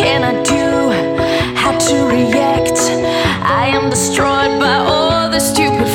can I do? How to react? I am destroyed by all the stupid